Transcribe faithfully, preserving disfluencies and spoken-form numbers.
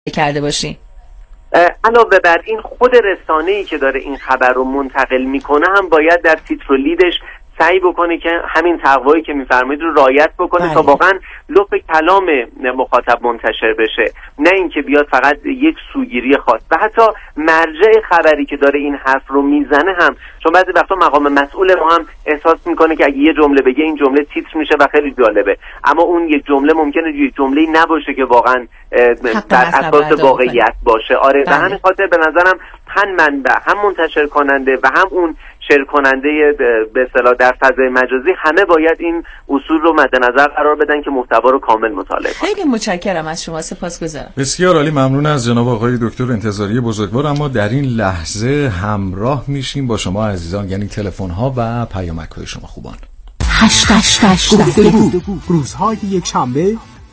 کرده باشی. علاوه بر این خود رسانه‌ای که داره این خبر رو منتقل میکنه هم باید در تیتر و لیدش سعی بکنه که همین تقوایی که میفرمایید رو رعایت بکنه بله. تا واقعا لطف کلام مخاطب منتشر بشه، نه اینکه بیاد فقط یک سوگیری خاص. و حتی مرجع خبری که داره این حرف رو میزنه هم، چون بعضی وقتا مقام مسئول ما هم احساس میکنه که اگه یه جمله بگه این جمله تیتر میشه و خیلی جالبه، اما اون یک جمله ممکنه یک جمله‌ای نباشه که واقعا بر اساس واقعیت باشه. آره بله. و همین خاطر به نظرم هم منبع، هم منتشر کننده و هم اون شیر کننده به اصطلاح در فضای مجازی همه باید این اصول رو مد نظر قرار بدن که محتوا رو کامل مطالعه کنن. خیلی متشکرم از شما، سپاسگزارم. بسیار عالی، ممنون از جناب آقای دکتر انتظاری بزرگوار. اما در این لحظه همراه میشیم با شما عزیزان، یعنی تلفن ها و پیامک های شما خوبان. هشت هشت هشت گفتگو روزهای یک شنبه